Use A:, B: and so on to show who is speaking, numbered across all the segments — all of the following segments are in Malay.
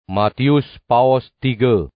A: Matius paus 3.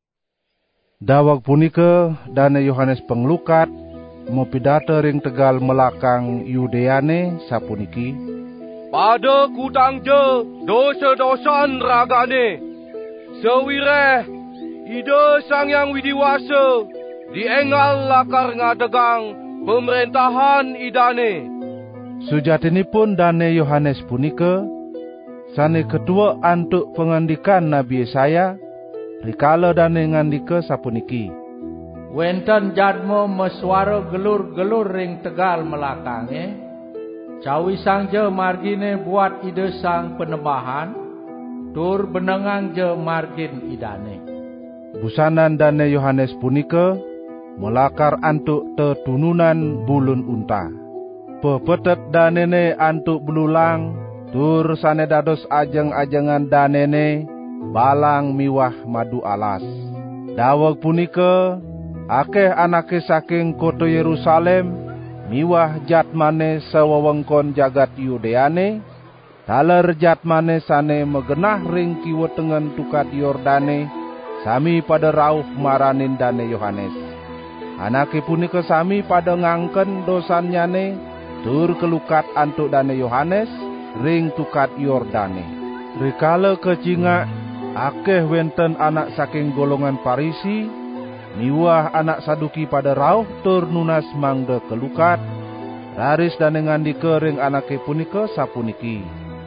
B: Dawag punika Dane Yohanes Penglukat mapidata ring tegal melakang Yudeane sapuniki.
A: Pada kutang je dosa-dosan ragane. Sewireh ide Sang Yang Widiwasa diengal lakar ngadegang pemerintahan idane.
B: Sujatinipun Dane Yohanes punika sane ketua antuk pengandikan Nabi Yesaya, rikala dane ngandika sapuniki.
C: Wenten jadmo mesuara gelur-gelur ring tegal melakange, cawi sang je margine buat ide sang penembahan, tur benengang je margin idane.
B: Busanan Dane Yohanes punika melakar antuk tetununan bulun unta. Pepetet danene antuk belulang, tur sane dados ajeng-ajengan danene balang miwah madu alas. Daweg punika akeh anake saking kota Yerusalem miwah jatmane sewewengkon jagat Yudeane, taler jatmane sane megenah ring kiwa tengen tukat Yordane, sami pada rauh maranin Dane Yohanes. Anake punika sami pada ngangken dosanyane, tur kelukat antuk Dane Yohanes ring tukat Yordane. Rikala kecingak akeh wenten anak saking golongan Parisi miwah anak Saduki pada rauh tur nunas mangde kelukat. Raris Dane ngandika ring anake punika sapuniki.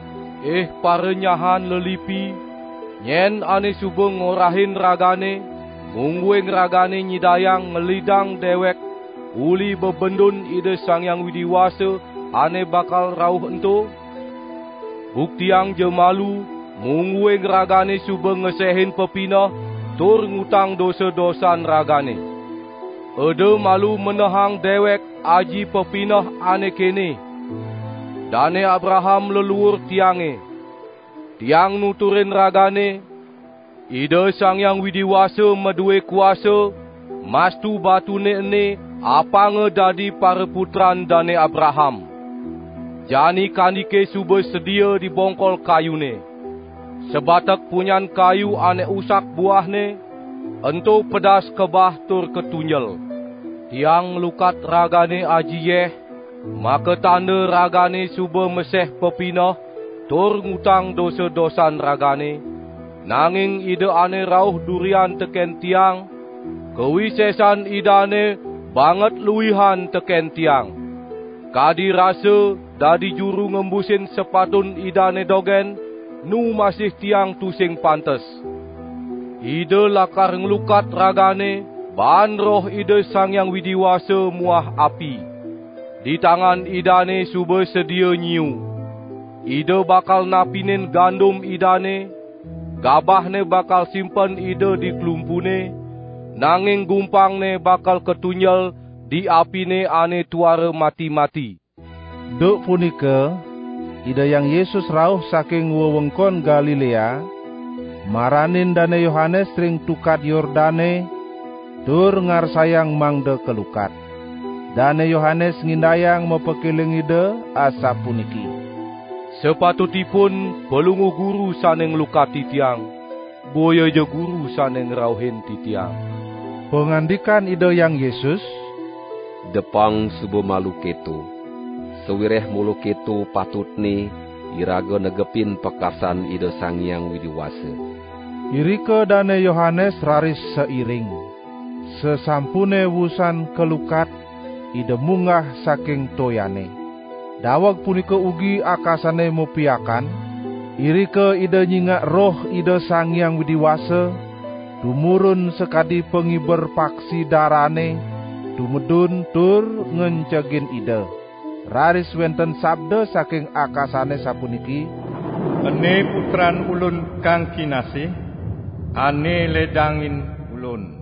A: Parenyahan lelipi, nyen ane suba ngorahin ragane, mungguing ragane nyidayang ngelidang dewek, uli bebendun ide Sang Yang Widiwasa ane bakal rauh ento. Buktiang je malu, mungguing ragane suba ngesehin pepinah, tur ngutang dosa-dosan ragane. Ede malu menehang dewek aji pepinah ane kene. Dane Abraham leluhur tiange. Tiang nuturin ragane, ide Sang Yang Widiwasa medue kuasa, mastu batune ene apa ngedadi para putran Dane Abraham. Jani kandike suba sedia dibongkol kayune. Sebatak punyan kayu ane usak buahne, ento pedas kebah tur ketunyel. Tiang lukat ragane ajiyeh, maka tanda ragane suba meseh pepinah, tur ngutang dosa-dosan ragane. Nanging ide ane rauh durian teken tiang, kewisesan idane banget luihan teken tiang. Kadi rasa dadi juru ngembusin sepatun idane dogen, nu masih tiang tusing pantes. Ide lakar ngelukat ragane, baan roh ide Sang Yang Widiwasa muah api. Di tangan idane suba sedia nyiu. Ide bakal napinin gandum idane, gabahne bakal simpen ide di kelumpune, nanging gumpangne bakal ketunyel di apine ane tuara mati-mati.
B: Duk punika ide yang Yesus rauh saking wewengkon Galilea, maranin Dane Yohanes ring tukat Yordane, tur ngarsayang mangde kelukat. Dane Yohanes ngindayang mepekiling ide asa puniki.
A: Sepatutipun pelungu guru saneng lukati tiang, boya je guru saneng rauhin ti tiang.
B: Pengandikan ide yang Yesus,
D: depang subo malu keto. Sewireh mulu keto patutne iraga negepin pekasan ide Sang Yang Widiwasa.
B: Irike Dane Yohanes raris seiring. Sesampune wusan kelukat, ide munggah saking toyane. Dawag punika ugi akasane mupiakan, irike ide nyingak roh ide Sang Yang Widiwasa, dumurun sekadi pengiber paksi darane, dumedun tur ngencegin ide. Raris wenten sabda saking akasane sapuniki.
E: Ene putran ulun kang kinasih, ane ledangin ulun.